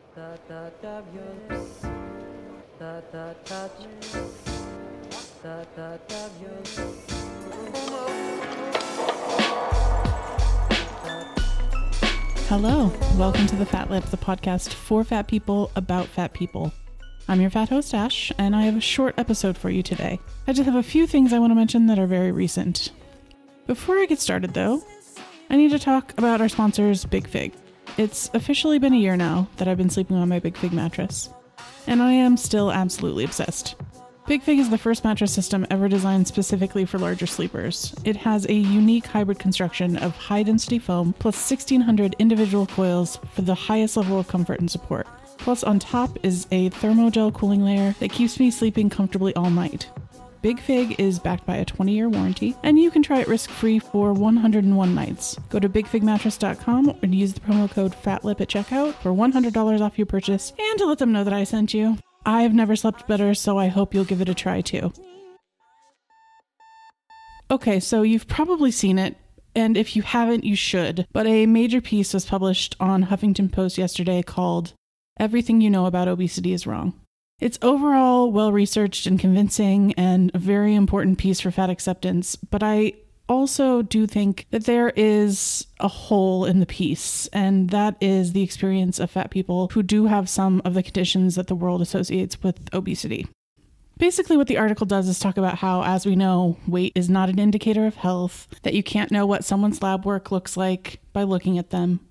Hello, welcome to The Fat Lip, the podcast for fat people about fat people. I'm your fat host, Ash, and I have a short episode for you today. I just have a few things I want to mention that are very recent. Before I get started, though, I need to talk about our sponsors, Big Fig. It's officially been a year now that I've been sleeping on my Big Fig mattress, and I am still absolutely obsessed. Big Fig is the first mattress system ever designed specifically for larger sleepers. It has a unique hybrid construction of high-density foam plus 1,600 individual coils for the highest level of comfort and support. Plus, on top is a thermogel cooling layer that keeps me sleeping comfortably all night. Big Fig is backed by a 20-year warranty, and you can try it risk-free for 101 nights. Go to bigfigmattress.com and use the promo code FATLIP at checkout for $100 off your purchase and to let them know that I sent you. I've never slept better, so I hope you'll give it a try too. Okay, so you've probably seen it, and if you haven't, you should, but a major piece was published on Huffington Post yesterday called "Everything You Know About Obesity is Wrong." It's overall well-researched and convincing and a very important piece for fat acceptance, but I also do think that there is a hole in the piece, and that is the experience of fat people who do have some of the conditions that the world associates with obesity. Basically, what the article does is talk about how, as we know, weight is not an indicator of health, that you can't know what someone's lab work looks like by looking at them,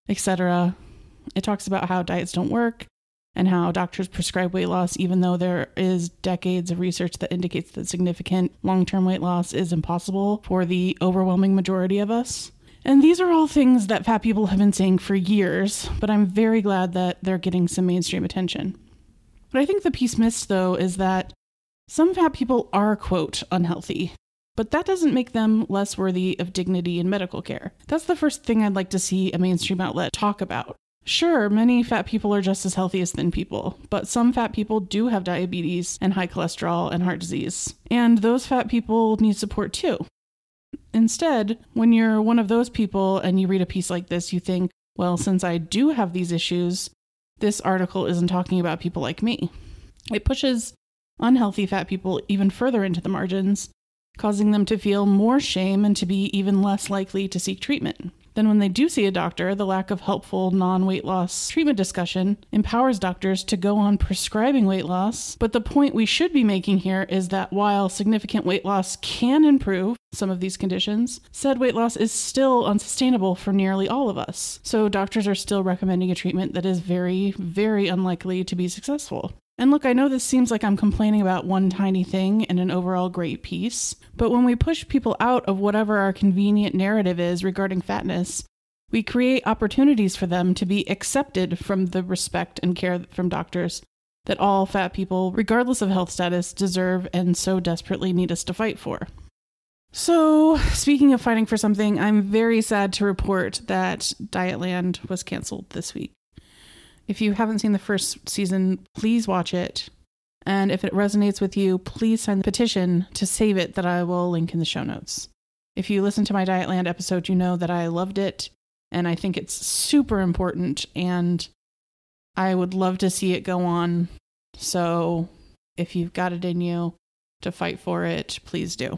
etc. It talks about how diets don't work, and how doctors prescribe weight loss even though there is decades of research that indicates that significant long-term weight loss is impossible for the overwhelming majority of us. And these are all things that fat people have been saying for years, but I'm very glad that they're getting some mainstream attention. What I think the piece missed, though, is that some fat people are, quote, unhealthy, but that doesn't make them less worthy of dignity in medical care. That's the first thing I'd like to see a mainstream outlet talk about. Sure, many fat people are just as healthy as thin people, but some fat people do have diabetes and high cholesterol and heart disease, and those fat people need support too. Instead, when you're one of those people and you read a piece like this, you think, well, since I do have these issues, this article isn't talking about people like me. It pushes unhealthy fat people even further into the margins, causing them to feel more shame and to be even less likely to seek treatment. Then when they do see a doctor, the lack of helpful non-weight loss treatment discussion empowers doctors to go on prescribing weight loss. But the point we should be making here is that while significant weight loss can improve some of these conditions, said weight loss is still unsustainable for nearly all of us. So doctors are still recommending a treatment that is very, very unlikely to be successful. And look, I know this seems like I'm complaining about one tiny thing in an overall great piece, but when we push people out of whatever our convenient narrative is regarding fatness, we create opportunities for them to be accepted from the respect and care from doctors that all fat people, regardless of health status, deserve and so desperately need us to fight for. So, speaking of fighting for something, I'm very sad to report that Dietland was canceled this week. If you haven't seen the first season, please watch it. And if it resonates with you, please sign the petition to save it that I will link in the show notes. If you listen to my Dietland episode, you know that I loved it and I think it's super important and I would love to see it go on. So if you've got it in you to fight for it, please do.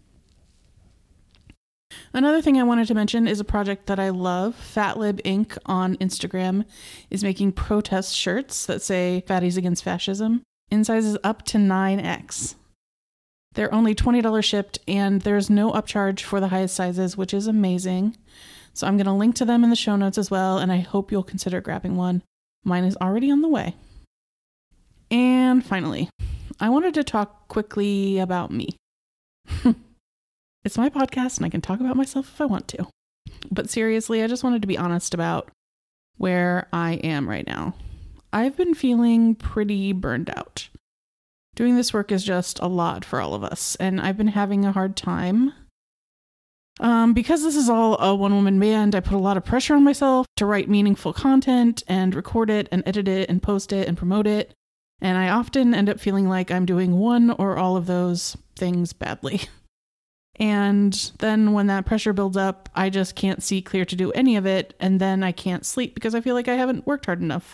Another thing I wanted to mention is a project that I love. Fatlib Inc. on Instagram is making protest shirts that say Fatties Against Fascism in sizes up to 9X. They're only $20 shipped and there's no upcharge for the highest sizes, which is amazing. So I'm going to link to them in the show notes as well, and I hope you'll consider grabbing one. Mine is already on the way. And finally, I wanted to talk quickly about me. It's my podcast and I can talk about myself if I want to. But seriously, I just wanted to be honest about where I am right now. I've been feeling pretty burned out. Doing this work is just a lot for all of us, and I've been having a hard time. Because this is all a one-woman band, I put a lot of pressure on myself to write meaningful content and record it and edit it and post it and promote it. And I often end up feeling like I'm doing one or all of those things badly. And then when that pressure builds up, I just can't see clear to do any of it. And then I can't sleep because I feel like I haven't worked hard enough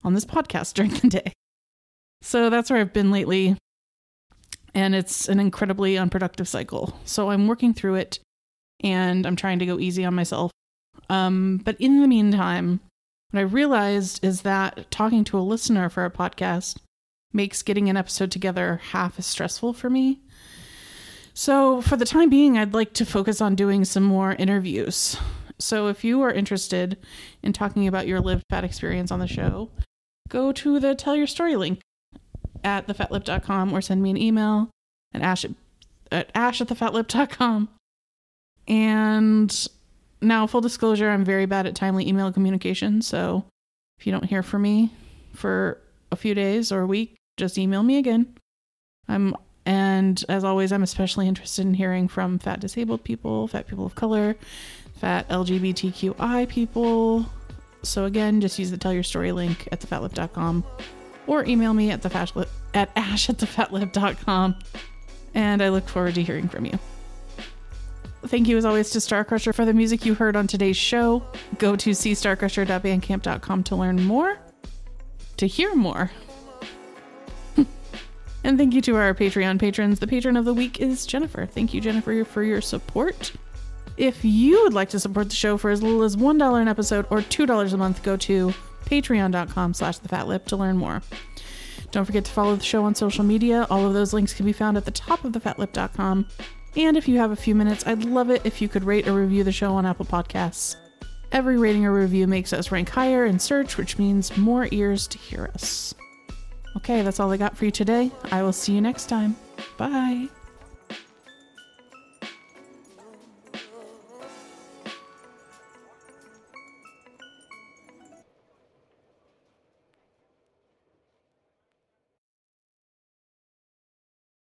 on this podcast during the day. So that's where I've been lately. And it's an incredibly unproductive cycle. So I'm working through it and I'm trying to go easy on myself. But in the meantime, what I realized is that talking to a listener for a podcast makes getting an episode together half as stressful for me. So for the time being, I'd like to focus on doing some more interviews. So if you are interested in talking about your lived fat experience on the show, go to the Tell Your Story link at thefatlip.com or send me an email at ash@thefatlip.com. And now, full disclosure, I'm very bad at timely email communication. So if you don't hear from me for a few days or a week, just email me again. And as always, I'm especially interested in hearing from fat disabled people, fat people of color, fat LGBTQI people. So again, just use the Tell Your Story link at thefatlip.com or email me at ash@thefatlip.com. And I look forward to hearing from you. Thank you as always to Starcrusher for the music you heard on today's show. Go to cstarcrusher.bandcamp.com to learn more, to hear more. And thank you to our Patreon patrons. The patron of the week is Jennifer. Thank you, Jennifer, for your support. If you would like to support the show for as little as $1 an episode or $2 a month, go to patreon.com/thefatlip to learn more. Don't forget to follow the show on social media. All of those links can be found at the top of thefatlip.com. And if you have a few minutes, I'd love it if you could rate or review the show on Apple Podcasts. Every rating or review makes us rank higher in search, which means more ears to hear us. Okay, that's all I got for you today. I will see you next time. Bye.